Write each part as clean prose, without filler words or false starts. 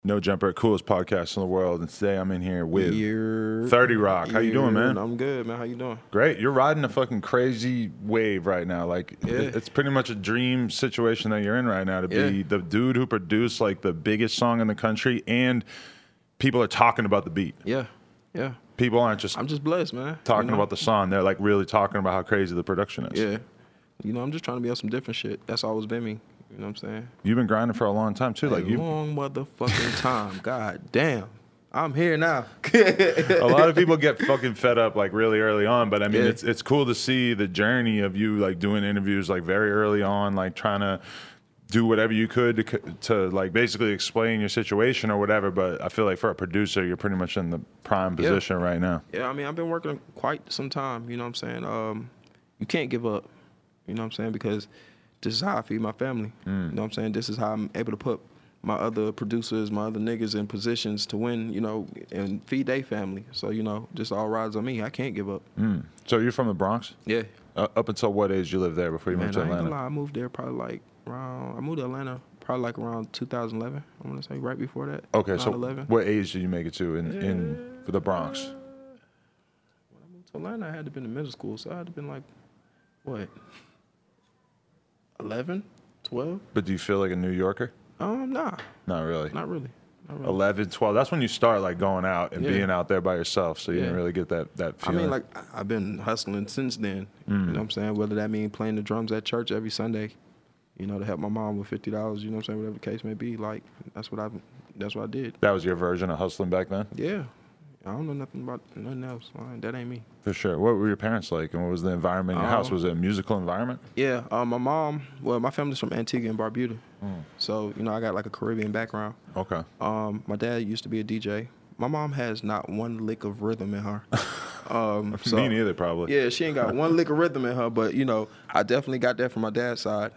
No Jumper, coolest podcast in the world. And today I'm in here with 30 Rock. How you doing, man? I'm good, man. How you doing? Great. You're riding a fucking crazy wave right now. Like, it's pretty much a dream situation that you're in right now to be the dude who produced like the biggest song in the country, and people are talking about the beat. Yeah. People aren't just I'm just blessed, man. talking about the song. They're like really talking about how crazy the production is. Yeah. I'm just trying to be on some different shit. That's always been me. You know what I'm saying? You've been grinding for a long time too. Like long motherfucking time. God damn. I'm here now. A lot of people get fucking fed up like really early on, but I mean it's cool to see the journey of you like doing interviews like very early on, like trying to do whatever you could to like basically explain your situation or whatever. But I feel like for a producer, you're pretty much in the prime position right now. Yeah, I mean, I've been working quite some time, you know what I'm saying? You can't give up, you know what I'm saying? Because this is how I feed my family. You know what I'm saying? This is how I'm able to put my other producers, my other niggas in positions to win, you know, and feed their family. So, just all rides on me. I can't give up. So you're from the Bronx? Yeah. Up until what age you lived there before you moved to I ain't Atlanta? gonna lie, I moved there probably like around, I moved to Atlanta probably like around 2011, I want to say, right before that. Okay, so 11. what age did you make it to in for the Bronx? When I moved to Atlanta, I had to have been in middle school, so I had to have been like, what, 11, 12? But do you feel like a New Yorker? Nah. Not really. Not really. 11, 12. That's when you start like going out and being out there by yourself. So you didn't really get that feeling. I mean, like, I've been hustling since then. You know what I'm saying? Whether that means playing the drums at church every Sunday, to help my mom with $50, you know what I'm saying? Whatever the case may be. Like, that's what I did. That was your version of hustling back then? Yeah. I don't know nothing about nothing else. That ain't me. For sure. What were your parents like, and what was the environment in your house? Was it a musical environment? Yeah. My family's from Antigua and Barbuda. So, I got like a Caribbean background. Okay. My dad used to be a DJ. My mom has not one lick of rhythm in her. Me neither, probably. Yeah, she ain't got one lick of rhythm in her, but, I definitely got that from my dad's side.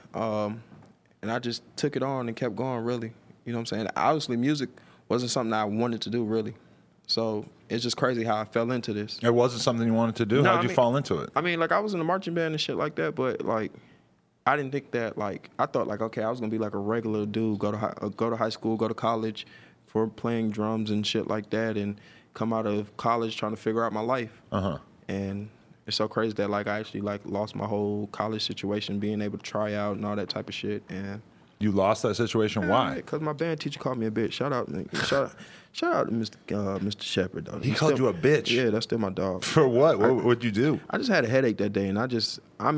And I just took it on and kept going, really. You know what I'm saying? Obviously, music wasn't something I wanted to do, really. So it's just crazy how I fell into this. It wasn't something you wanted to do? How'd you fall into it? I mean, like, I was in a marching band and shit like that, but, like, I didn't think that, like, I thought, like, okay, I was going to be like a regular dude, go to high school, go to college for playing drums and shit like that, and come out of college trying to figure out my life. And it's so crazy that, like, I actually, like, lost my whole college situation, being able to try out and all that type of shit. And you lost that situation? Why? Because my band teacher called me a bitch. Shout out to Mr. Shepard, though. He called you a bitch? Yeah, that's still my dog. For what? What'd you do? I just had a headache that day, and I'm just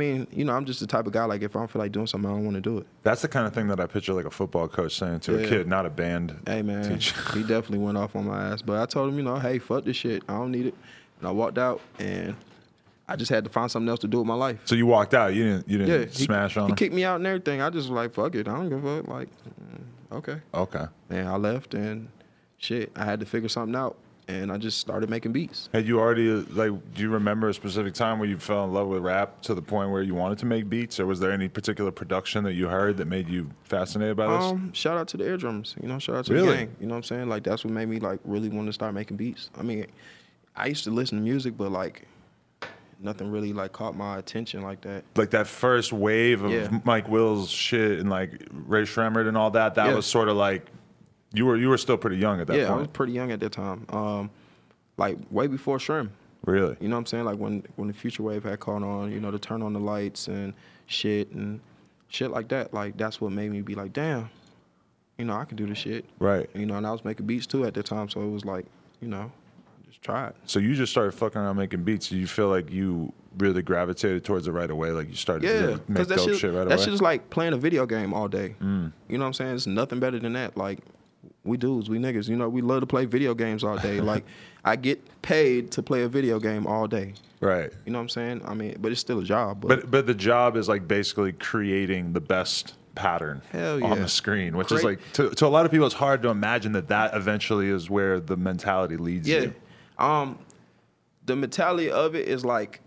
the type of guy, like, if I don't feel like doing something, I don't want to do it. That's the kind of thing that I picture like a football coach saying to a kid, not a band Hey, man, teacher. He definitely went off on my ass. But I told him, hey, fuck this shit. I don't need it. And I walked out, and I just had to find something else to do with my life. So you walked out. You didn't smash on him? He kicked me out and everything. I just was like, fuck it. I don't give a fuck. Like, okay. Okay. And I left, and shit, I had to figure something out. And I just started making beats. Had you already, like, do you remember a specific time where you fell in love with rap to the point where you wanted to make beats? Or was there any particular production that you heard that made you fascinated by this? Shout out to the Air Drums, shout out to the gang. You know what I'm saying? Like, that's what made me, like, really want to start making beats. I mean, I used to listen to music, but, like, nothing really, like, caught my attention like that. Like that first wave of Mike Will's shit and, like, Ray Shremmerd and all that, that was sort of like, you were still pretty young at that point. Yeah, I was pretty young at that time. Like, way before Shrem. Really? You know what I'm saying? Like, when the Future Wave had caught on, to turn on the lights and shit like that. Like, that's what made me be like, damn, I can do this shit. Right. And I was making beats, too, at that time, so it was like, just try it. So you just started fucking around making beats. Do you feel like you really gravitated towards it right away? Like, you started to make dope shit right away? That shit is like playing a video game all day. You know what I'm saying? It's nothing better than that. Like, we dudes, we niggas, we love to play video games all day. Like, I get paid to play a video game all day. Right. You know what I'm saying? I mean, but it's still a job. But the job is, like, basically creating the best pattern on the screen, which is, like, to a lot of people, it's hard to imagine that eventually is where the mentality leads you. The mentality of it is, like,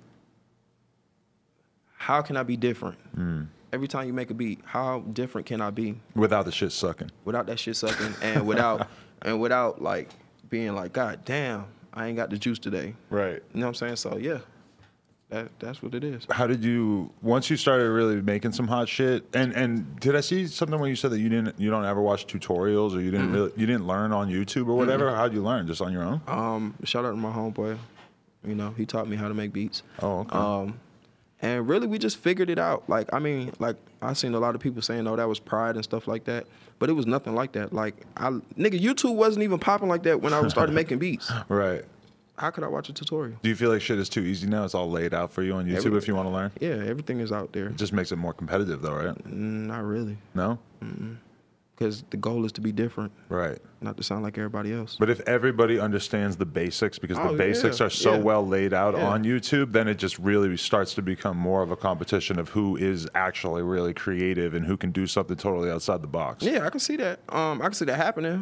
how can I be different? Every time you make a beat, how different can I be? Without the shit sucking. Without that shit sucking, and without like being like, God damn, I ain't got the juice today. Right. You know what I'm saying? So yeah. That's what it is. How did you, once you started really making some hot shit, and did I see something when you said that you don't ever watch tutorials, or you didn't learn on YouTube or whatever? How'd you learn? Just on your own? Shout out to my homeboy. You know, he taught me how to make beats. Oh, okay. And really, we just figured it out. Like, I mean, like, I seen a lot of people saying, "Oh, that was pride and stuff like that," but it was nothing like that. Like, YouTube wasn't even popping like that when I started making beats. Right. How could I watch a tutorial? Do you feel like shit is too easy now? It's all laid out for you on YouTube if you want to learn? Yeah, everything is out there. It just makes it more competitive though, right? Not really. No? Because the goal is to be different. Right. Not to sound like everybody else. But if everybody understands the basics, because the basics are so well laid out on YouTube, then it just really starts to become more of a competition of who is actually really creative and who can do something totally outside the box. Yeah, I can see that. I can see that happening.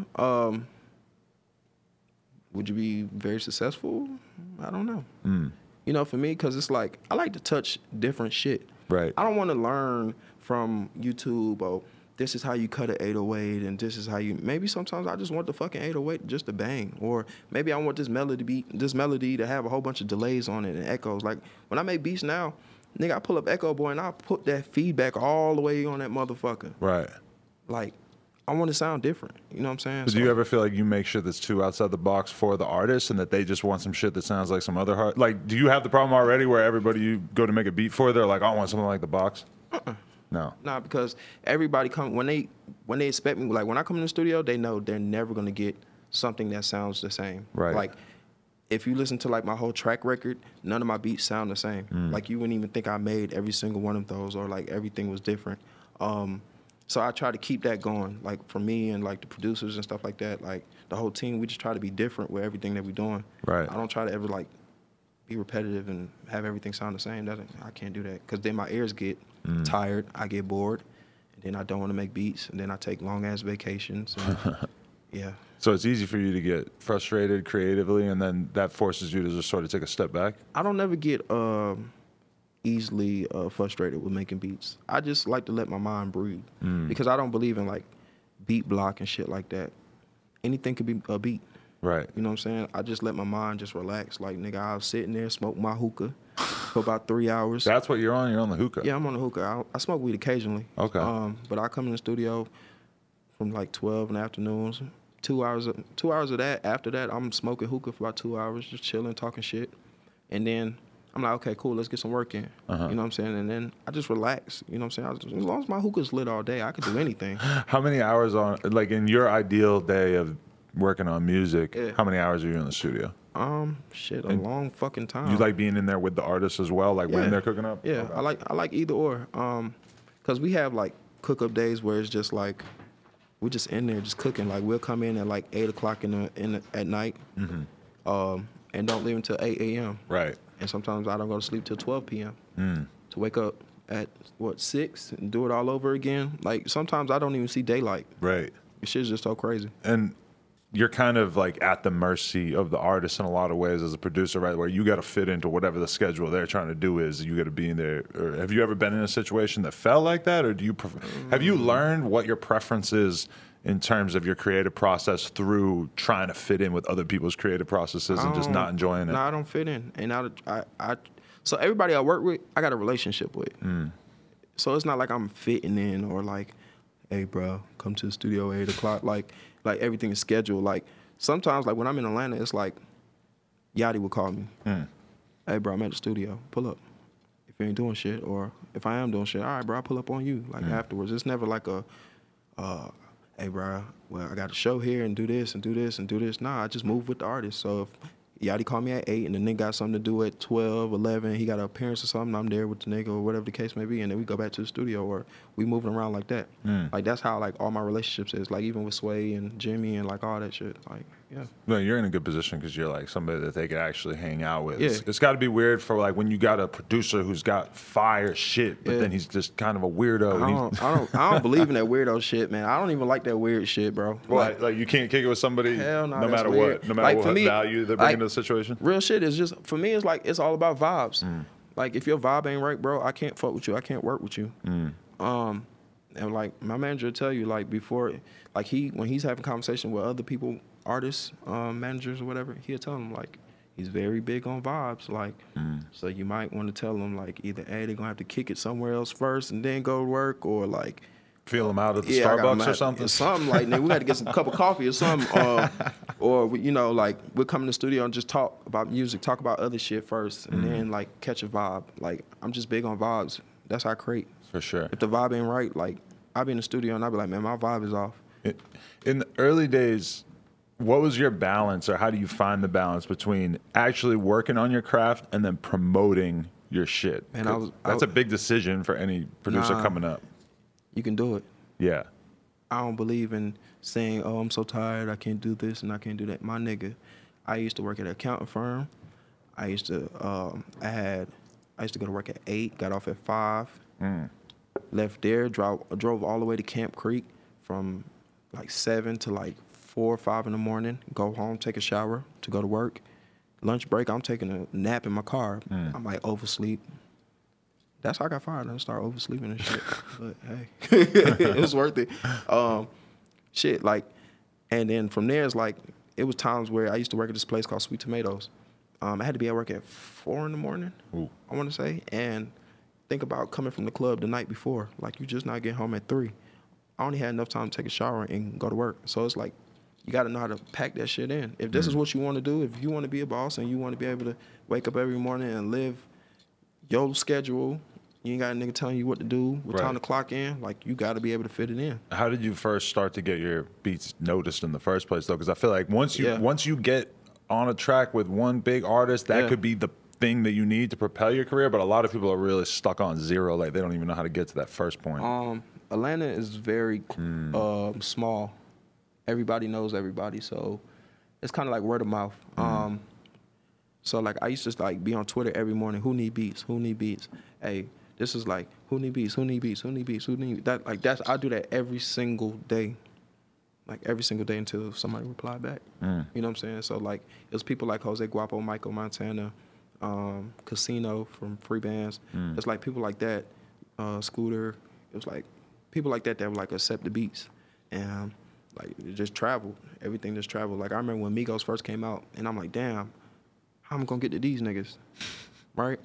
Would you be very successful? I don't know. You know, for me, because it's like, I like to touch different shit. Right. I don't want to learn from YouTube, oh, this is how you cut an 808, and this is how you, maybe sometimes I just want the fucking 808 just to bang. Or maybe I want this melody to have a whole bunch of delays on it and echoes. Like, when I make beats now, nigga, I pull up Echo Boy and I put that feedback all the way on that motherfucker. Right. Like, I want to sound different. You know what I'm saying? But do you ever feel like you make shit that's too outside the box for the artist, and that they just want some shit that sounds like some other like, do you have the problem already where everybody you go to make a beat for, they're like, I want something like the box? No. Nah, because everybody when they expect me, like when I come in the studio, they know they're never gonna get something that sounds the same. Right. Like, if you listen to like my whole track record, none of my beats sound the same. Like, you wouldn't even think I made every single one of those, or like everything was different. So I try to keep that going, like for me and like the producers and stuff like that, like the whole team, we just try to be different with everything that we're doing. Right. I don't try to ever like be repetitive and have everything sound the same. I can't do that, because then my ears get tired, I get bored, and then I don't want to make beats, and then I take long ass vacations. And, yeah. So it's easy for you to get frustrated creatively, and then that forces you to just sort of take a step back? I don't never get easily frustrated with making beats. I just like to let my mind breathe, because I don't believe in like beat block and shit like that. Anything could be a beat. Right. You know what I'm saying? I just let my mind just relax. Like, nigga, I was sitting there, smoke my hookah for about 3 hours. That's what you're on? You're on the hookah? Yeah, I'm on the hookah. I smoke weed occasionally. Okay. But I come in the studio from like 12 in the afternoons. 2 hours of that. After that, I'm smoking hookah for about 2 hours, just chilling, talking shit. And then I'm like, okay, cool, let's get some work in. You know what I'm saying? And then I just relax. You know what I'm saying? As long as my hookah's lit all day, I could do anything. How many hours on, like in your ideal day of working on music, how many hours are you in the studio? Shit, a long fucking time. You like being in there with the artists as well, like when they're cooking up? Yeah, okay. I like either or. Cause we have like cook up days where it's just like we're just in there just cooking. Like, we'll come in at like 8 o'clock at night, and don't leave until 8 a.m. Right. And sometimes I don't go to sleep till 12 p.m. To wake up at 6 and do it all over again. Like, sometimes I don't even see daylight. Right. This shit's just so crazy. And you're kind of like at the mercy of the artist in a lot of ways as a producer, right? Where you got to fit into whatever the schedule they're trying to do is. You got to be in there. Or have you ever been in a situation that felt like that, or do you have you learned what your preference is in terms of your creative process through trying to fit in with other people's creative processes and just not enjoying it? No, I don't fit in, and so everybody I work with, I got a relationship with. So it's not like I'm fitting in or like, hey, bro, come to the studio at 8 o'clock. Like everything is scheduled. Like, sometimes, like when I'm in Atlanta, it's like Yachty would call me. Hey, bro, I'm at the studio. Pull up. If you ain't doing shit, or if I am doing shit, all right, bro, I'll pull up on you. Like afterwards. It's never like a, hey, bro, well, I got a show here and do this and do this and do this. Nah, I just move with the artist. So if Yachty called me at 8 and the nigga got something to do at 12, 11, he got an appearance or something, I'm there with the nigga or whatever the case may be, and then we go back to the studio, or we moving around like that. Like, that's how like all my relationships is, like even with Sway and Jimmy and like all that shit. Like, yeah. No, you're in a good position because you're like somebody that they could actually hang out with. Yeah. It's got to be weird for like when you got a producer who's got fire shit, but then he's just kind of a weirdo. I don't believe in that weirdo shit, man. I don't even like that weird shit, bro. Like you can't kick it with somebody, hell no, no matter weird. what, no matter like, what me, value they're bringing to the situation. Real shit is just, for me, it's like, it's all about vibes. Like, if your vibe ain't right, bro, I can't fuck with you. I can't work with you. And like my manager will tell you, like before, like when he's having conversation with other people, artists, managers or whatever, he'll tell them like, He's very big on vibes, like, so you might want to tell him, like, either, hey, they're gonna have to kick it somewhere else first and then go to work, or like, feel him out at the Starbucks or something. Something like that. We got to get some cup of coffee or something, or you know, like, we'll come in the studio and just talk about music, talk about other shit first, and then like catch a vibe. Like, I'm just big on vibes. That's how I create. For sure. If the vibe ain't right, like, I'll be in the studio and I'll be like, man, my vibe is off. In the early days, what was your balance, or how do you find the balance between actually working on your craft and then promoting your shit? Man, that's a big decision for any producer coming up. You can do it. Yeah. I don't believe in saying, oh, I'm so tired, I can't do this and I can't do that. My nigga, I used to work at an accounting firm. I used to go to work at 8, got off at 5. Left there, drove all the way to Camp Creek from like 7 to like 4 or 5 in the morning, go home, take a shower to go to work. Lunch break, I'm taking a nap in my car. I might oversleep. That's how I got fired. I started oversleeping and shit. But hey, it was worth it. Shit, like, and then from there, it's like, it was times where I used to work at this place called Sweet Tomatoes. I had to be at work at 4 in the morning, I want to say. And think about coming from the club the night before. Like, you just not getting home at 3. I only had enough time to take a shower and go to work. So it's like, you got to know how to pack that shit in. If this is what you want to do, if you want to be a boss and you want to be able to wake up every morning and live your schedule, you ain't got a nigga telling you what to do, what time to clock in. Like, you got to be able to fit it in. How did you first start to get your beats noticed in the first place, though? Because I feel like once you get on a track with one big artist, that could be the thing that you need to propel your career. But a lot of people are really stuck on zero. Like, they don't even know how to get to that first point. Atlanta is very small. Everybody knows everybody, so it's kind of like word of mouth. So like, I used to like be on Twitter every morning. Who need beats? Who need beats? Hey, this is like, who need beats? Who need beats? Who need beats? Who need that? Like, I do that every single day. Like, every single day until somebody reply back. You know what I'm saying? So like, it was people like Jose Guapo, Michael Montana, Casino from Free Bands. It's like people like that, Scooter. It was like people like that would like accept the beats, and like, it just traveled. Everything just traveled. Like, I remember when Migos first came out, and I'm like, damn, how am I gonna get to these niggas, right?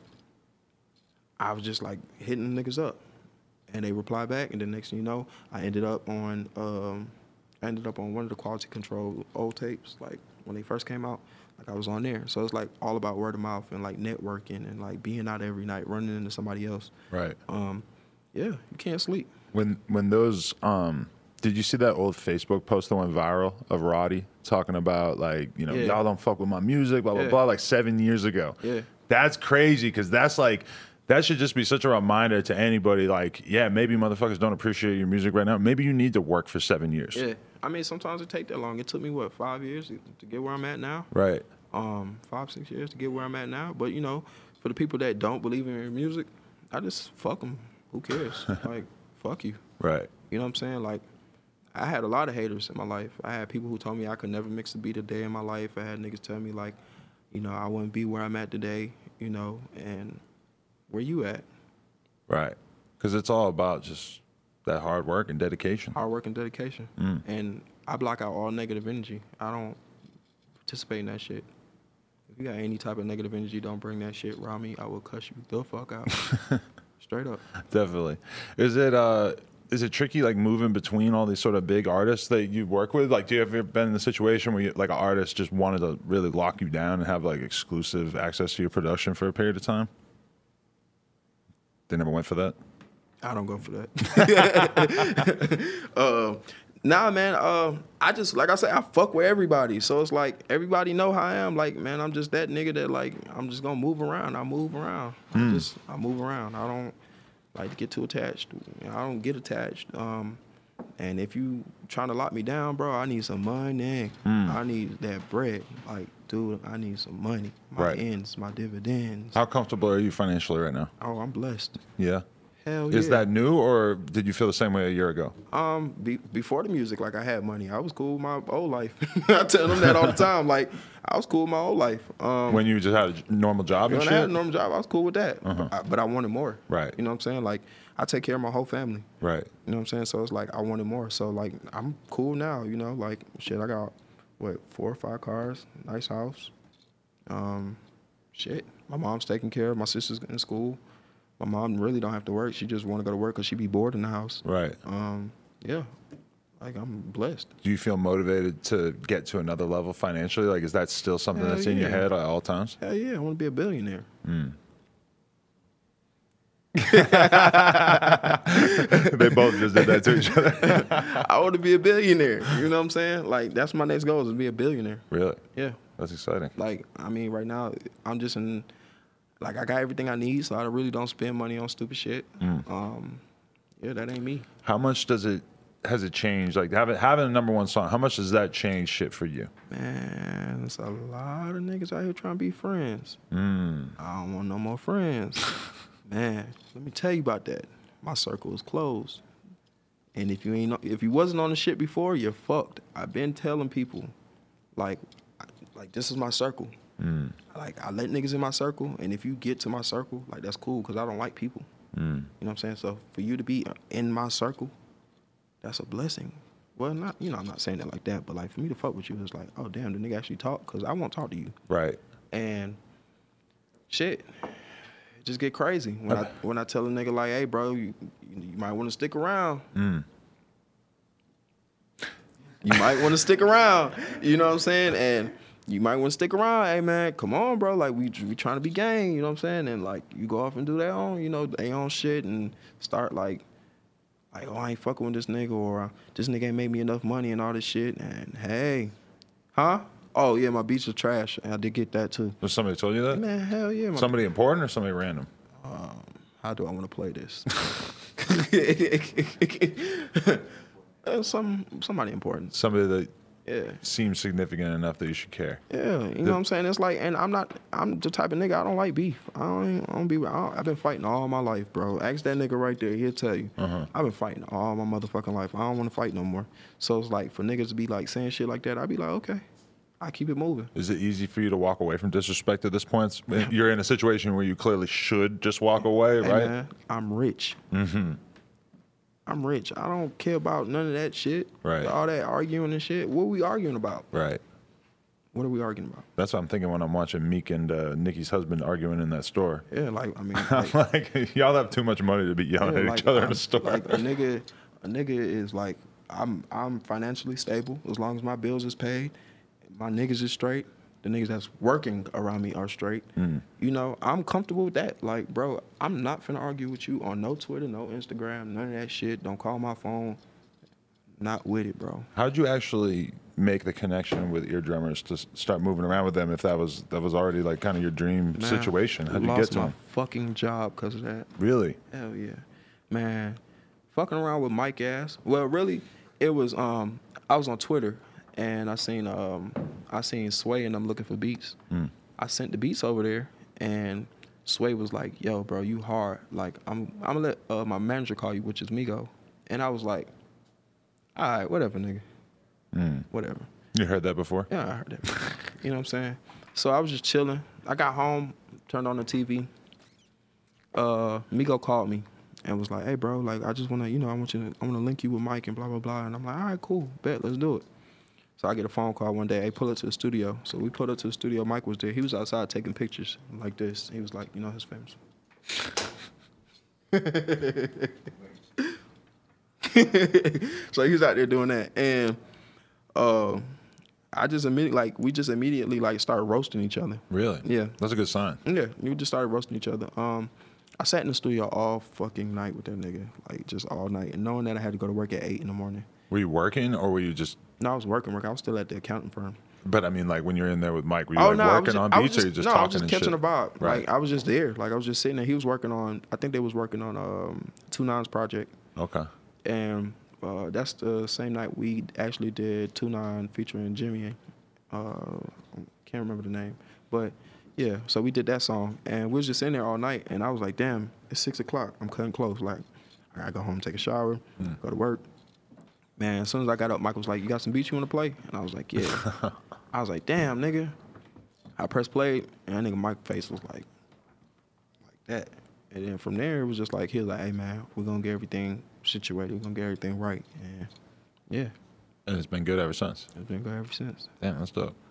I was just like hitting niggas up, and they reply back, and the next thing you know, I ended up on one of the Quality Control old tapes, like when they first came out. Like, I was on there. So it's like all about word of mouth and like networking and like being out every night, running into somebody else. Right. Yeah, you can't sleep. When those did you see that old Facebook post that went viral of Roddy talking about, like, you know, y'all don't fuck with my music, blah blah blah, like 7 years ago? Yeah. That's crazy, because that's like, that should just be such a reminder to anybody, like, yeah, maybe motherfuckers don't appreciate your music right now. Maybe you need to work for 7 years. Yeah. I mean, sometimes it take that long. It took me, 5 years to get where I'm at now? Right. 5-6 years to get where I'm at now. But, you know, for the people that don't believe in your music, I just fuck them. Who cares? Like, fuck you. Right. You know what I'm saying? Like, I had a lot of haters in my life. I had people who told me I could never mix a beat a day in my life. I had niggas tell me, like, you know, I wouldn't be where I'm at today, you know, and where you at? Right. Because it's all about just that hard work and dedication. Hard work and dedication. And I block out all negative energy. I don't participate in that shit. If you got any type of negative energy, don't bring that shit around me. I will cuss you the fuck out. Straight up. Definitely. Is it tricky, like, moving between all these sort of big artists that you work with? Like, do you ever been in a situation where like an artist just wanted to really lock you down and have like exclusive access to your production for a period of time? They never went for that? I don't go for that. Nah, man. I just, like I said, I fuck with everybody. So it's like, everybody know how I am. Like, man, I'm just that nigga that, like, I'm just gonna move around. I move around. I move around. I don't like to get too attached. I don't get attached. And if you trying to lock me down, bro, I need some money. I need that bread. Like, dude, I need some money. My ends, my dividends. How comfortable are you financially right now? Oh, I'm blessed. Yeah. Hell yeah. Is that new, or did you feel the same way a year ago? Before the music, like, I had money. I was cool with my old life. I tell them that all the time. Like, I was cool with my old life. When you just had a normal job and shit? When I had a normal job, I was cool with that. But I wanted more. Right. You know what I'm saying? Like, I take care of my whole family. Right. You know what I'm saying? So it's like, I wanted more. So, like, I'm cool now, you know? Like, shit, I got, 4 or 5 cars, nice house. Shit, my mom's taking care of my sister's in school. My mom really don't have to work. She just want to go to work because she be bored in the house. Right. Yeah, like I'm blessed. Do you feel motivated to get to another level financially? Like, is that still something Hell that's in your yeah. head at all times? Hell yeah, I want to be a billionaire. They both just did that to each other. I want to be a billionaire. You know what I'm saying? Like, that's my next goal is to be a billionaire. Really? Yeah. That's exciting. Like, I mean, right now, I'm just in, like, I got everything I need, so I really don't spend money on stupid shit. Yeah, that ain't me. How much has it changed? Like, having a number one song, how much does that change shit for you? Man, there's a lot of niggas out here trying to be friends. I don't want no more friends. Man, let me tell you about that. My circle is closed. And if you wasn't on the shit before, you're fucked. I've been telling people, like this is my circle. Like, I let niggas in my circle, and if you get to my circle, like, that's cool, because I don't like people. You know what I'm saying? So for you to be in my circle, that's a blessing. Well, not, I'm not saying that like that, but like, for me to fuck with you, it's like, oh damn, the nigga actually talk, because I won't talk to you. Right. And shit, it just get crazy when I tell a nigga like, hey bro, you might want to stick around. You might want to stick around. You know what I'm saying? And you might want to stick around. Hey man, come on, bro. Like, we trying to be gang. You know what I'm saying? And like, you go off and do their own, their own shit, and start like, oh, I ain't fucking with this nigga, or this nigga ain't made me enough money and all this shit. And hey, oh yeah, my beats are trash. And I did get that too. Was somebody told you that? Man, hell yeah. Somebody important or somebody random? How do I want to play this? Somebody important. Somebody that Yeah. seems significant enough that you should care. Yeah, you know what I'm saying? It's like, and I'm the type of nigga, I don't like beef. I've been fighting all my life, bro. Ask that nigga right there, he'll tell you. I've been fighting all my motherfucking life. I don't want to fight no more. So it's like, for niggas to be like saying shit like that, I'd be like, okay, I keep it moving. Is it easy for you to walk away from disrespect at this point? You're in a situation where you clearly should just walk away, Hey, right? man, I'm rich. I'm rich. I don't care about none of that shit. Right. All that arguing and shit. What are we arguing about? Right. What are we arguing about? That's what I'm thinking when I'm watching Meek and Nicki's husband arguing in that store. Yeah, like, I mean, I'm like, y'all have too much money to be yelling at each other in the store. Like, a nigga is like, I'm financially stable as long as my bills is paid. My niggas is straight. The niggas that's working around me are straight. I'm comfortable with that. Like, bro, I'm not finna argue with you on no Twitter, no Instagram, none of that shit. Don't call my phone. Not with it, bro. How'd you actually make the connection with Ear Drummers to start moving around with them if that was already like kind of your dream situation? How'd you get to them? I them? lost my fucking job because of that. Really? Hell yeah. Man, fucking around with Mike ass. Well, really, it was, I was on Twitter, and I seen Sway and I'm looking for beats. I sent the beats over there, and Sway was like, yo, bro, you hard. Like, I'm gonna let my manager call you, which is Migo. And I was like, all right, whatever, nigga. Whatever. You heard that before? Yeah, I heard that. You know what I'm saying? So I was just chilling. I got home, turned on the TV. Migo called me and was like, hey, bro, like, I just want to, I want to link you with Mike and blah, blah, blah. And I'm like, all right, cool. Bet, let's do it. So I get a phone call one day. Hey, pull up to the studio. So we pulled up to the studio. Mike was there. He was outside taking pictures like this. He was like, his famous. So he was out there doing that. And we just immediately started roasting each other. Really? Yeah. That's a good sign. Yeah, we just started roasting each other. I sat in the studio all fucking night with that nigga, like just all night, and knowing that I had to go to work at 8 in the morning. Were you working or were you just? No, I was working. I was still at the accounting firm. But I mean, like when you're in there with Mike, were you working on beats or you just talking and shit? No, I was just catching a vibe. Right. Like I was just there. Like I was just sitting there. He was working on. I think they was working on 2 9's project. Okay. And that's the same night we actually did 2 9 featuring Jimmy. Can't remember the name, but yeah. So we did that song, and we was just in there all night. And I was like, damn, it's 6 o'clock. I'm cutting close. Like I gotta go home, take a shower, go to work. Man, as soon as I got up, Mike was like, you got some beats you want to play? And I was like, yeah. I was like, damn, nigga. I pressed play, and that nigga Mike's face was like that. And then from there, it was just like, he was like, hey, man, we're going to get everything situated. We're going to get everything right. And yeah. And it's been good ever since. It's been good ever since. Damn, that's dope. Yeah.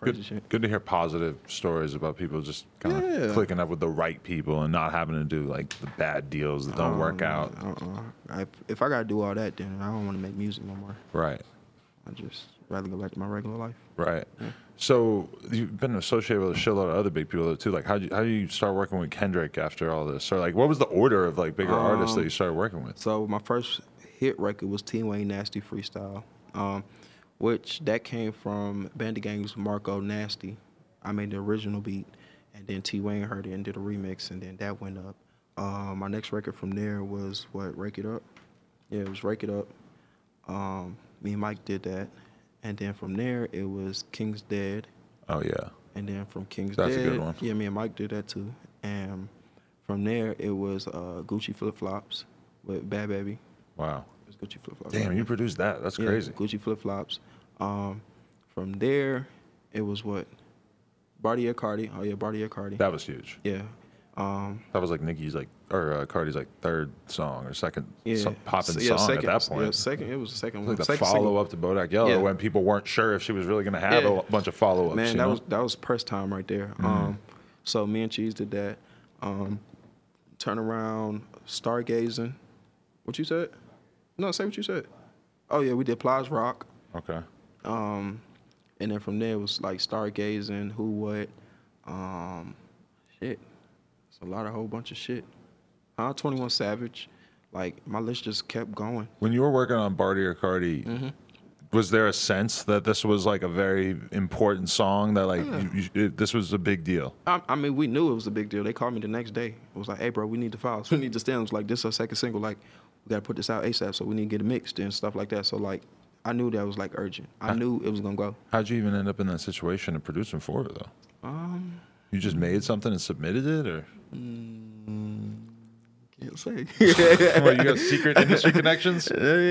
crazy shit. Good to hear positive stories about people just kind of clicking up with the right people and not having to do like the bad deals that don't work out. If I gotta do all that, then I don't want to make music no more. Right. I just rather go back to my regular life. Right. Yeah. So you've been associated with a shitload of other big people though, too. Like how do you start working with Kendrick after all this? Or like what was the order of like bigger artists that you started working with? So my first hit record was T Wayne Nasty Freestyle, which that came from Bandit Gang's Marco Nasty. I made the original beat, and then T Wayne heard it and did a remix, and then that went up. My next record from there was Rake It Up. Yeah, it was Rake It Up. Me and Mike did that. And then from there, it was King's Dead. Oh, yeah. And then from King's That's Dead. a good one. Yeah, me and Mike did that too. And from there, it was Gucci Flip Flops with Bad Baby. Wow. It was Gucci Flip Flops. Damn, you produced that. That's crazy. Gucci Flip Flops. From there, it was what? Bartier Cardi. Oh, yeah, Bartier Cardi. That was huge. Yeah. That was like Nicki's Cardi's like third song or second popping song at that point. Yeah, second. It was the second one. Like the follow up to Bodak Yellow when people weren't sure if she was really going to have a bunch of follow ups. Man, that was press time right there. So me and Cheese did that. Turn around, Stargazing. What you said? No, say what you said. Oh yeah, we did Plies Rock. Okay. And then from there it was like Stargazing, Who What, shit. It's a whole bunch of shit. 21 Savage. Like, my list just kept going. When you were working on Bartier Cardi, was there a sense that this was like a very important song that like this was a big deal? I mean, we knew it was a big deal. They called me the next day. It was like, hey, bro, we need the files. We need the stems. Like, this is our second single. Like, we got to put this out ASAP, so we need to get it mixed and stuff like that. So, like, I knew that was, like, urgent. I knew it was going to go. How'd you even end up in that situation of producing for it, though? You just made something and submitted it, or? Can't say. Well, you got secret industry connections?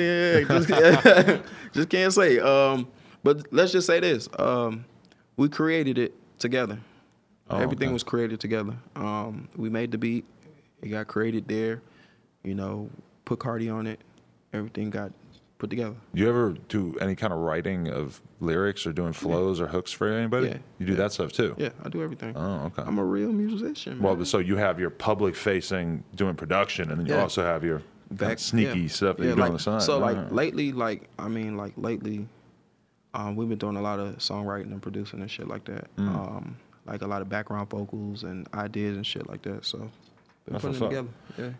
Just can't say. But let's just say this. We created it together. Everything was created together. We made the beat. It got created there. You know, put Cardi on it. Everything got put together. You ever do any kind of writing of lyrics or doing flows or hooks for anybody? Yeah. You do that stuff too? Yeah, I do everything. Oh, okay. I'm a real musician, man. Well, so you have your public facing doing production, and then you also have your sneaky stuff that you do on the side. So lately, we've been doing a lot of songwriting and producing and shit like that. Like a lot of background vocals and ideas and shit like that. So been putting it together. Yeah.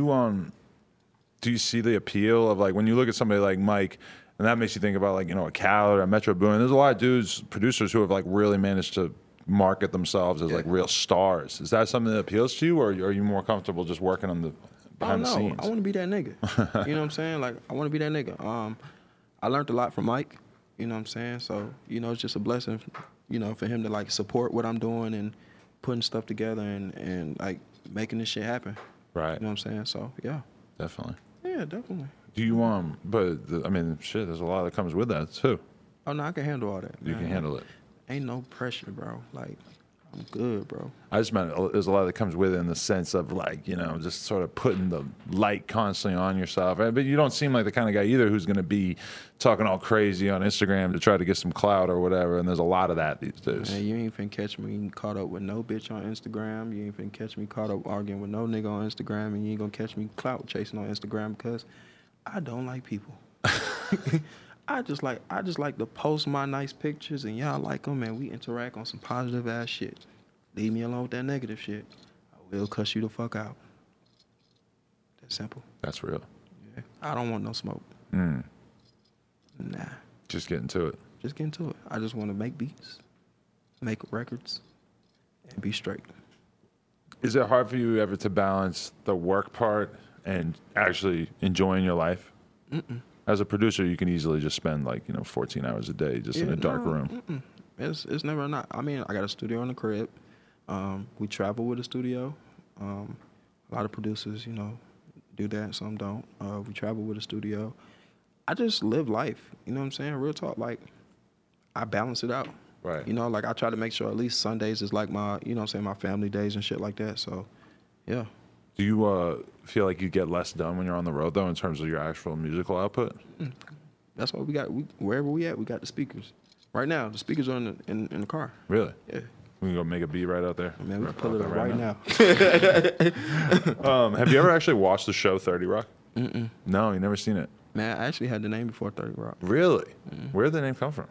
Do you see the appeal of like when you look at somebody like Mike, and that makes you think about like, you know, a Khaled or a Metro Boomin? There's a lot of dudes, producers who have like really managed to market themselves as like real stars. Is that something that appeals to you, or are you more comfortable just working on the behind the scenes? I want to be that nigga. You know what I'm saying? Like, I want to be that nigga. I learned a lot from Mike. You know what I'm saying? So, you know, it's just a blessing, you know, for him to like support what I'm doing and putting stuff together and like making this shit happen. Right. You know what I'm saying? So, yeah. Definitely. Yeah, definitely. Do you I mean, shit, there's a lot that comes with that too. Oh no, I can handle all that. You can handle it. Ain't no pressure, bro. Like, I'm good, bro. I just meant there's a lot that comes with it in the sense of like, you know, just sort of putting the light constantly on yourself. Right? But you don't seem like the kind of guy either who's going to be talking all crazy on Instagram to try to get some clout or whatever. And there's a lot of that these days. Man, you ain't finna catch me caught up with no bitch on Instagram. You ain't finna catch me caught up arguing with no nigga on Instagram. And you ain't gonna catch me clout chasing on Instagram because I don't like people. I just like to post my nice pictures and y'all like them and we interact on some positive ass shit. Leave me alone with that negative shit. I will cuss you the fuck out. That's simple. That's real. Yeah. I don't want no smoke. Nah. Just get into it. Just get into it. I just want to make beats, make records, and be straight. Is it hard for you ever to balance the work part and actually enjoying your life? As a producer, you can easily just spend 14 hours a day just in a dark room. It's never not. I mean, I got a studio in the crib. We travel with a studio. A lot of producers, do that. Some don't. We travel with a studio. I just live life. You know what I'm saying? Real talk. Like, I balance it out. Right. I try to make sure at least Sundays is like my, my family days and shit like that. So, yeah. Do you feel like you get less done when you're on the road, though, in terms of your actual musical output? That's what we got. Wherever we at, we got the speakers. Right now, the speakers are in the car. Really? Yeah. We can go make a beat right out there. Man, we can pull it up right now. Have you ever actually watched the show 30 Rock? Mm-mm. No, you never seen it. Man, I actually had the name before 30 Rock. Really? Where did the name come from?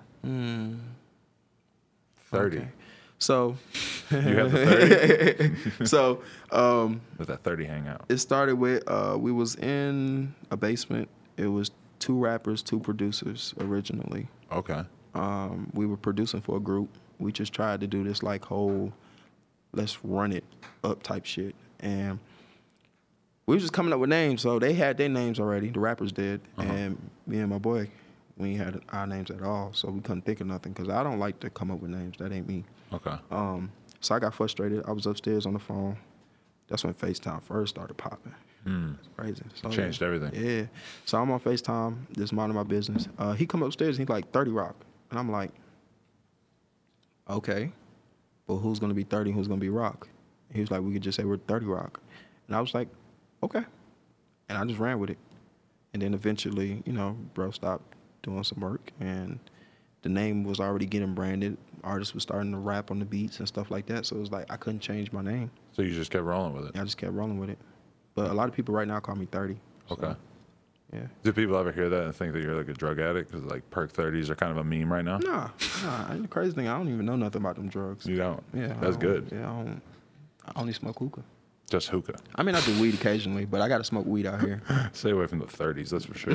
30. Okay. So You have the 30? So With that 30 hangout. it started with we was in a basement. It was 2 rappers, 2 producers originally. Okay. We were producing for a group. We just tried to do this like whole let's run it up type shit. And we were just coming up with names. So they had their names already, the rappers did. And me and my boy, we ain't had our names at all. So we couldn't think of nothing because I don't like to come up with names. That ain't me. Okay. So I got frustrated. I was upstairs on the phone. That's when FaceTime first started popping. It's crazy. So, Changed everything. Yeah. So I'm on FaceTime, just minding my business. He come upstairs and he's like, 30 Rock. And I'm like, okay, but who's going to be 30 and who's going to be Rock? And he was like, we could just say we're 30 Rock. And I was like, okay. And I just ran with it. And then eventually, you know, bro stopped doing some work and the name was already getting branded. Artists were starting to rap on the beats and stuff like that. So it was like, I couldn't change my name. So you just kept rolling with it? I just kept rolling with it. But a lot of people right now call me 30. So, Okay. yeah. Do people ever hear that and think that you're like a drug addict? Because like perk 30s are kind of a meme right now. Nah. And the crazy thing, I don't even know nothing about them drugs. You don't? Yeah. That's good. Yeah, I only smoke hookah. Just hookah. I mean, I do weed occasionally, but I got to smoke weed out here. Stay away from the 30s, that's for sure.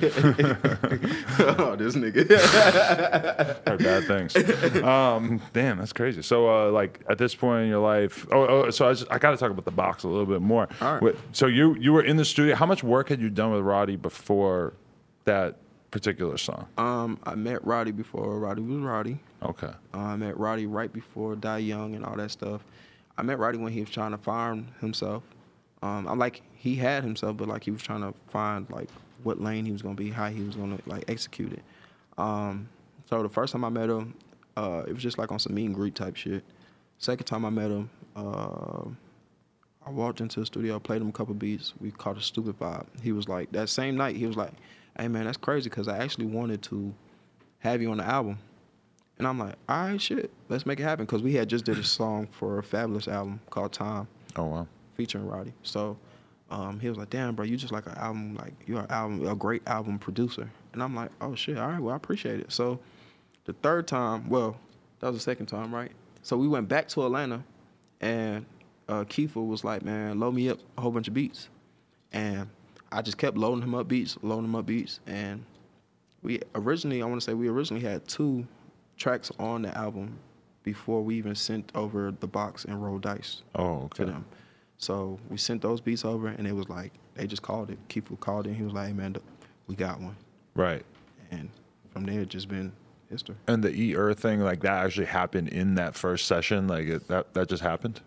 Oh, this nigga. Are bad things. Damn, that's crazy. So, like at this point in your life, so I got to talk about the box a little bit more. All right. So you were in the studio. How much work had you done with Roddy before that particular song? I met Roddy before Roddy was Roddy. Okay. I met Roddy right before Die Young and all that stuff. I met Roddy when he was trying to find himself. I'm like, he had himself, but like he was trying to find like what lane he was gonna be, how he was gonna like execute it. So the first time I met him, it was just like on some meet and greet type shit. Second time I met him, I walked into the studio, played him a couple beats. We caught a stupid vibe. He was like, that same night, he was like, hey man, that's crazy because I actually wanted to have you on the album. And I'm like, all right, shit, let's make it happen. Because we had just did a song for a Fabulous album called Time. Oh, wow. Featuring Roddy. So he was like, damn, bro, you just like an album, like you're a great album producer. And I'm like, oh, shit, all right, well, I appreciate it. So the third time, well, that was the second time, right? So we went back to Atlanta, and Kiefer was like, man, load me up a whole bunch of beats. And I just kept loading him up beats. And we originally had 2 tracks on the album before we even sent over the box and roll dice to them. So we sent those beats over, and it was like, they just called it. Kiefer called it, and he was like, hey, man, we got one. Right. And from there, it's just been history. And the E-Er thing, like that actually happened in that first session? Like that just happened?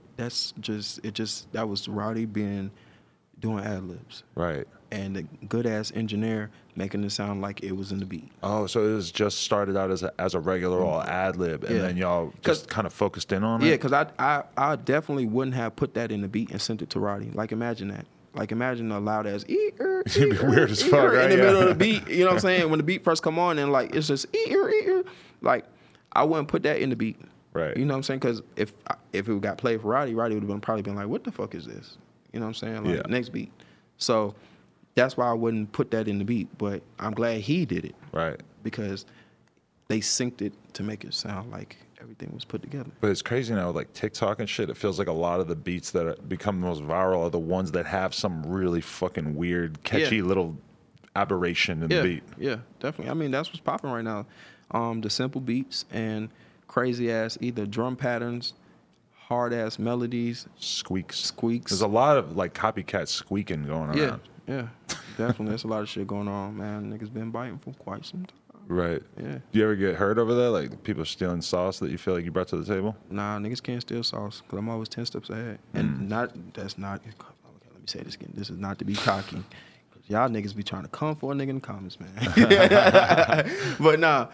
That was Roddy doing ad-libs. Right. And the good-ass engineer making it sound like it was in the beat. Oh, so it was just started out as a regular all ad-lib, and then y'all just kind of focused in on it? Yeah, because I definitely wouldn't have put that in the beat and sent it to Roddy. Like, imagine that. Like, imagine a loud-ass E-er, It'd be weird as fuck, right? in the middle of the beat. You know what I'm saying? When the beat first come on and, like, it's just E-er. Like, I wouldn't put that in the beat. Right. You know what I'm saying? Because if it got played for Roddy would have probably been like, what the fuck is this? You know what I'm saying? Like, next beat. So that's why I wouldn't put that in the beat. But I'm glad he did it. Right. Because they synced it to make it sound like everything was put together. But it's crazy now, like TikTok and shit. It feels like a lot of the beats that become the most viral are the ones that have some really fucking weird, catchy little aberration in the beat. Yeah, definitely. I mean, that's what's popping right now. The simple beats and crazy ass either drum patterns, hard ass melodies, squeaks. There's a lot of like copycat squeaking going around. Yeah, definitely. There's a lot of shit going on, man. Niggas been biting for quite some time. Right. Yeah. Do you ever get hurt over that? Like people stealing sauce that you feel like you brought to the table? Nah, niggas can't steal sauce because I'm always 10 steps ahead. And that's not, okay, let me say this again. This is not to be cocky. Cause y'all niggas be trying to come for a nigga in the comments, man. But nah,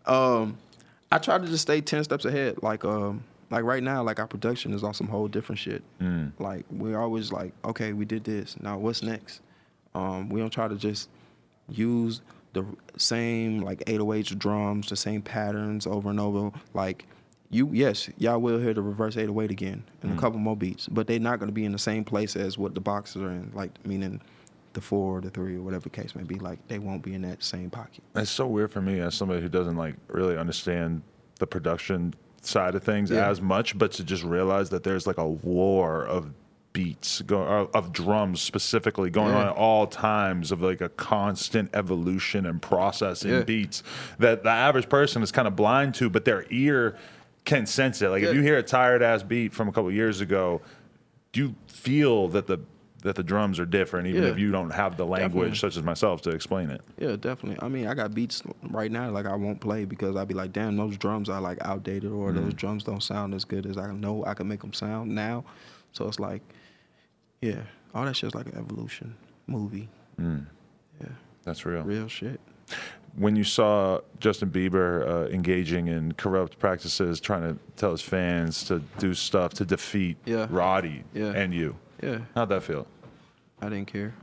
I try to just stay 10 steps ahead. Like right now, like our production is on some whole different shit. Like we're always like, okay, we did this. Now what's next? We don't try to just use the same like 808s drums, the same patterns over and over. Like y'all will hear the reverse 808 again and a couple more beats, but they're not going to be in the same place as what the boxes are in. Like meaning the 4 or the 3 or whatever the case may be. Like they won't be in that same pocket. It's so weird for me as somebody who doesn't like really understand the production side of things as much, but to just realize that there's like a war of beats of drums specifically going on at all times, of like a constant evolution and process in beats that the average person is kind of blind to, but their ear can sense it. Like if you hear a tired ass beat from a couple of years ago, you feel that the drums are different, even if you don't have the language such as myself to explain it. Yeah, definitely. I mean, I got beats right now like I won't play because I'd be like, damn, those drums are like outdated, or those drums don't sound as good as I know I can make them sound now. So it's like, yeah, all that shit's like an evolution movie. Yeah, that's real. Real shit. When you saw Justin Bieber engaging in corrupt practices, trying to tell his fans to do stuff to defeat Roddy and you, how'd that feel? I didn't care.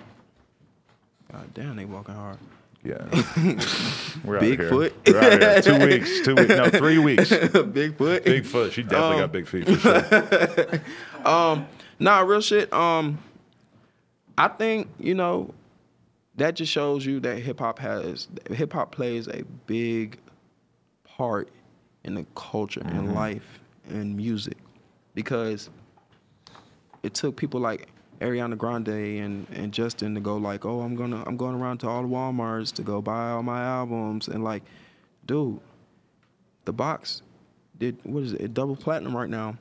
God damn, they walking hard. Yeah. We're out Bigfoot. We're out here. 2 weeks. 2 weeks. No, 3 weeks. Bigfoot. Bigfoot. She definitely got big feet for sure. Nah, real shit. I think, that just shows you that hip hop plays a big part in the culture and life and music, because it took people like Ariana Grande and Justin to go like, oh, I'm going around to all the Walmarts to go buy all my albums, and like, dude, the box did double platinum right now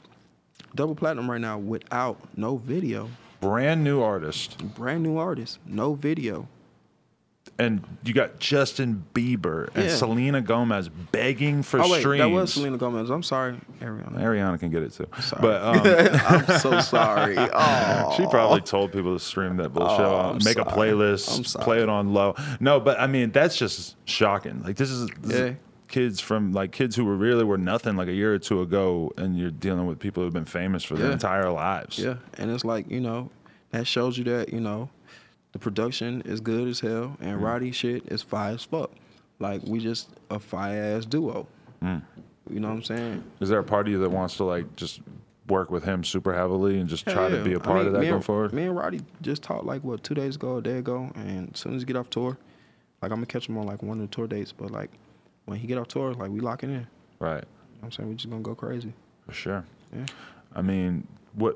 without no video. Brand new artist, no video. And you got Justin Bieber and Selena Gomez begging for streams. That was Selena Gomez. I'm sorry, Ariana. Ariana can get it too. Sorry. But I'm so sorry. Oh. She probably told people to stream that bullshit. Make a playlist, play it on low. No, but I mean, that's just shocking. Like this is kids who were nothing like a year or two ago, and you're dealing with people who've been famous for their entire lives. Yeah, and it's like, that shows you that, the production is good as hell, and Roddy shit is fire as fuck. Like, we just a fire-ass duo. You know what I'm saying? Is there a part of you that wants to, like, just work with him super heavily and just try to be a part of that going forward? Me and Roddy just talked, like, 2 days ago, a day ago, and as soon as he get off tour, like, I'm going to catch him on, like, one of the tour dates, but, like, when he get off tour, like, we locking in. Right. You know what I'm saying? We just going to go crazy. For sure. Yeah. I mean, what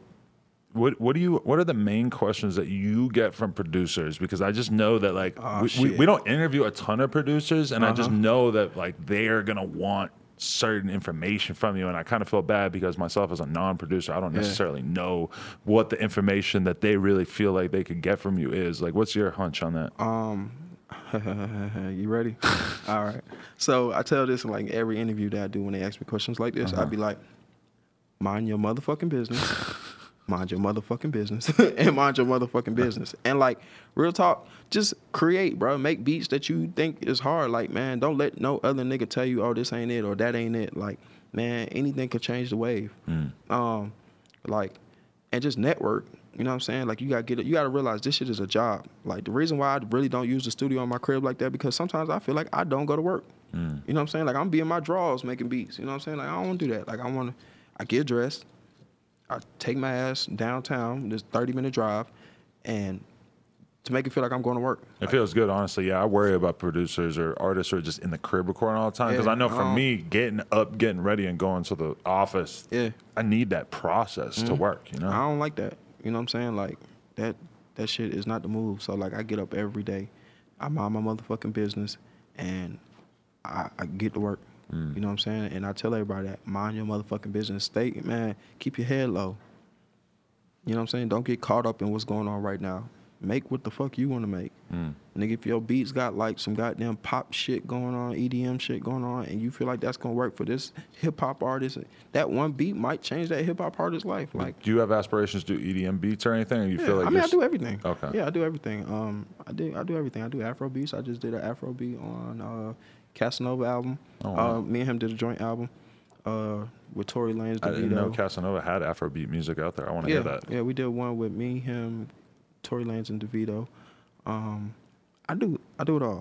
are the main questions that you get from producers? Because I just know that like we don't interview a ton of producers, and I just know that like they're gonna want certain information from you, and I kind of feel bad because myself as a non-producer, I don't necessarily know what the information that they really feel like they could get from you is. Like, what's your hunch on that? You ready? All right. So I tell this in like every interview that I do when they ask me questions like this. I'd be like, mind your motherfucking business. Mind your motherfucking business. And mind your motherfucking business. And like, real talk, just create, bro. Make beats that you think is hard. Like, man, don't let no other nigga tell you, oh, this ain't it or that ain't it. Like, man, anything could change the wave. Like, and just network. You know what I'm saying? Like, you gotta realize this shit is a job. Like, the reason why I really don't use the studio in my crib like that, because sometimes I feel like I don't go to work. You know what I'm saying? Like, I'm be in my drawers making beats. You know what I'm saying? Like, I don't want to do that. Like, I get dressed, I take my ass downtown, this 30-minute drive, and to make it feel like I'm going to work. It feels good, honestly. Yeah, I worry about producers or artists who are just in the crib recording all the time, because I know for me, getting up, getting ready, and going to the office, I need that process to work, I don't like that. You know what I'm saying? Like, that shit is not the move. So, like, I get up every day, I mind my motherfucking business, and I get to work. You know what I'm saying? And I tell everybody that, mind your motherfucking business. Stay, man, keep your head low. You know what I'm saying? Don't get caught up in what's going on right now. Make what the fuck you want to make. Nigga, if your beats got like some goddamn pop shit going on, EDM shit going on, and you feel like that's going to work for this hip-hop artist, that one beat might change that hip-hop artist's life. Like, do you have aspirations to do EDM beats or anything? Or you feel like I do everything. Okay. Yeah, I do everything. I do everything. I do Afro beats. I just did an Afro beat on Casanova album. Oh, wow. Me and him did a joint album with Tory Lanez. I didn't know Casanova had Afrobeat music out there. I want to hear that. Yeah, we did one with me, him, Tory Lanez, and DeVito. I do it all.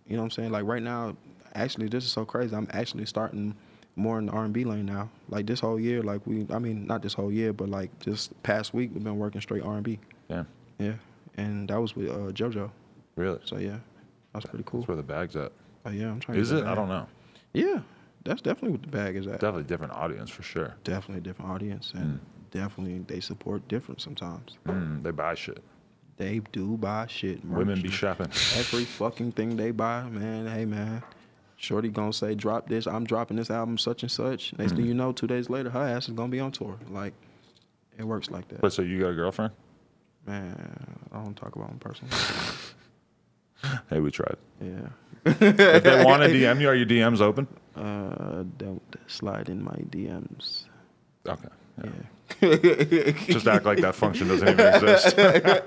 You know what I'm saying? Like right now, actually, this is so crazy. I'm actually starting more in the R&B lane now. Like this whole year, like not this whole year, but like this past week, we've been working straight R&B. Yeah. Yeah. And that was with JoJo. Really? So yeah, that's pretty cool. That's where the bag's at. Oh yeah, I'm trying. Is it? I don't know. Yeah, that's definitely what the bag is at. Definitely a different audience for sure. Definitely a different audience, and definitely they support different sometimes. They buy shit. They do buy shit. Women be shopping. Every fucking thing they buy, man. Hey man, shorty gonna say drop this. I'm dropping this album such and such. Next thing you know, 2 days later, her ass is gonna be on tour. Like it works like that. But so you got a girlfriend? Man, I don't talk about them personally. Hey, we tried. Yeah. If they want to DM you, are your DMs open? Don't slide in my DMs. Okay. Yeah. Just act like that function doesn't even exist.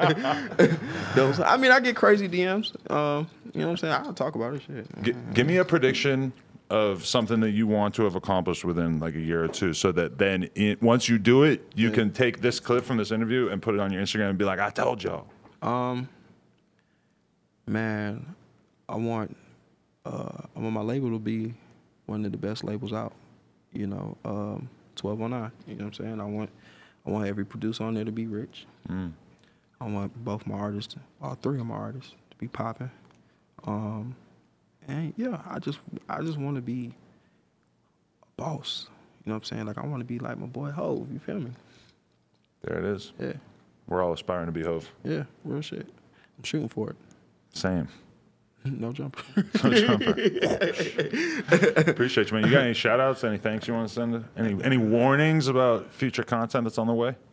I mean, I get crazy DMs. You know what I'm saying? I'll talk about it. Shit. Give me a prediction of something that you want to have accomplished within like a year or two, so that then once you do it, you can take this clip from this interview and put it on your Instagram and be like, I told y'all. Man, I want my label to be one of the best labels out. You know, 1209. You know what I'm saying? I want every producer on there to be rich. I want both my artists, all three of my artists, to be popping. And yeah, I just want to be a boss. You know what I'm saying? Like I want to be like my boy Hove. You feel me? There it is. Yeah. We're all aspiring to be Hove. Yeah, real shit. I'm shooting for it. Same. No jumper. No jumper. Appreciate you, man. You got any shout outs, any thanks you want to send? Any warnings about future content that's on the way?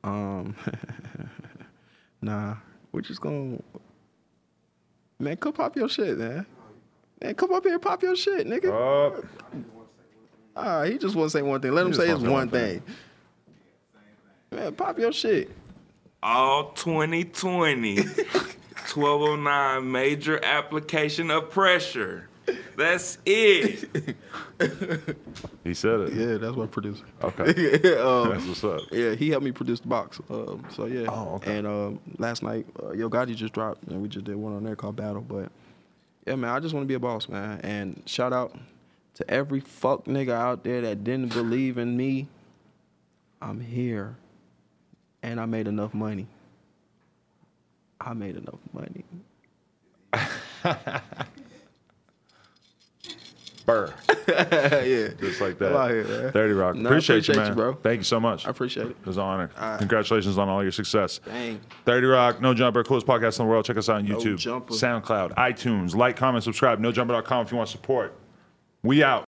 Nah. We're just gonna, man, come pop your shit, man. Man, come up here and pop your shit, nigga. He just want to say one thing. Let him say his one thing. Man, pop your shit. All 2020. 1209 major application of pressure. That's it. He said it. Yeah, that's my producer. Okay. That's what's up. Yeah, he helped me produce the box. So yeah. Oh, okay. And last night, Yo Gotti just dropped, and we just did one on there called Battle. But yeah, man, I just want to be a boss, man. And shout out to every fuck nigga out there that didn't believe in me. I'm here, and I made enough money. I made enough money. Burr. Yeah. Just like that. Come out here, man. 30 Rock. No, appreciate you, appreciate man. you, bro. Thank you so much. I appreciate it. It was an honor. All right. Congratulations on all your success. Dang. 30 Rock, No Jumper, coolest podcast in the world. Check us out on YouTube, Jumper. SoundCloud, iTunes. Like, comment, subscribe. NoJumper.com if you want support. We out.